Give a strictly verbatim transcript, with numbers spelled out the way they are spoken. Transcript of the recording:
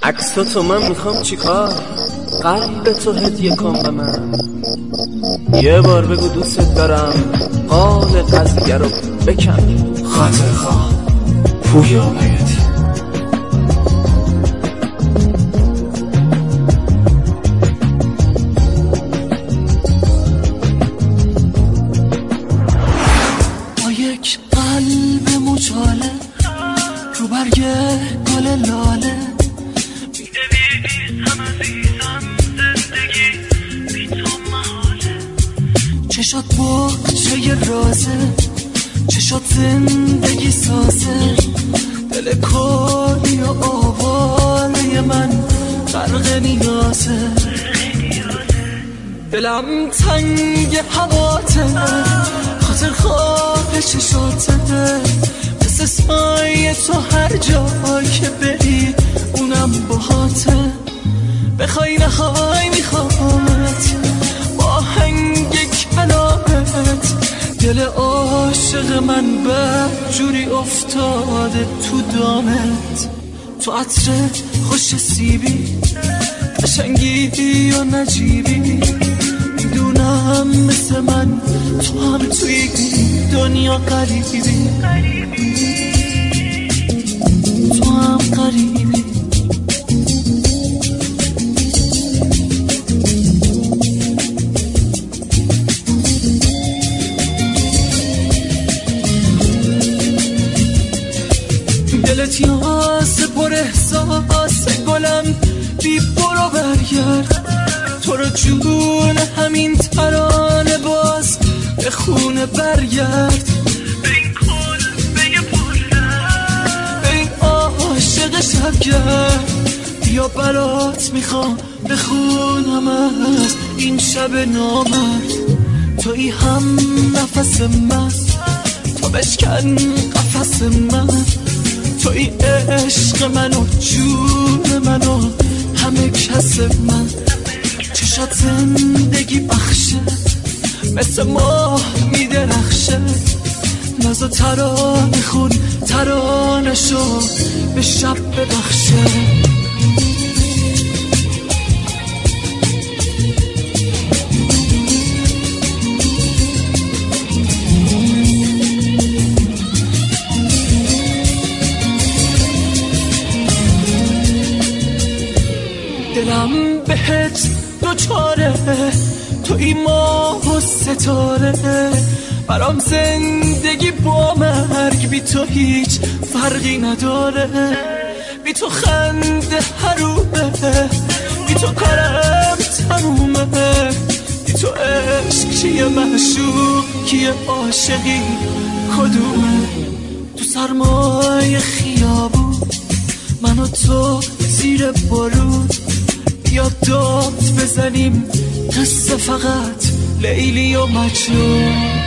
عکساتو من میخوام چیکار؟ قلب تو هدیه کن به من. یه بار بگو دوست دارم، قال قضیه رو بکن. خاطر خواه پویا بیتی با یک قلب مچاله رو برگ گل لاله می‌نویسم عزیزم زندگی بی تو محاله. چشات بغچه رازه، چشات زندگی سازه، دل کلی و آواله من غرق نیازه. دلم تنگ هواته، خاطر خواه چشاته، مثل سایه تو هر جا که بری اونم باهاته. بخوای نخوای میخوامت با هنگ کلامت. دل عاشق من بد جوری افتاده تو دامت. تو عطر خوش سیبی، قشنگی و نجیبی، میدونم مثل من تو هم توی دنیا غریبی، تو هم غریبی. دلت یاسه پر احساس گلم بی برو برگرد. تو رو جون همین ترانه باز به خونه برگرد. به این کلبه پررنگ، به این عاشق شبگرد، بیا برات میخوام بخونم از این شب نامرد. تویی هم نفس من، تو بشکن قفس من. توی عشق من و جون من و همه کس من. چشات زندگی بخشه، مثل ماه میدرخشه. ناز و ترانه خون ترانشو به شب ببخشه. دلم بهت دوچاره، توی ماه و ستاره. برام زندگی با مرگ بی تو هیچ فرقی نداره. بی تو خنده حرومه، بی تو کارم تمومه. بی تو عشق کیه، معشوق کیه، عاشقی کدومه؟ تو سرمای خیابون من و تو زیر بارون، یا داد بزنیم قصه فقط لیلی و مجنون.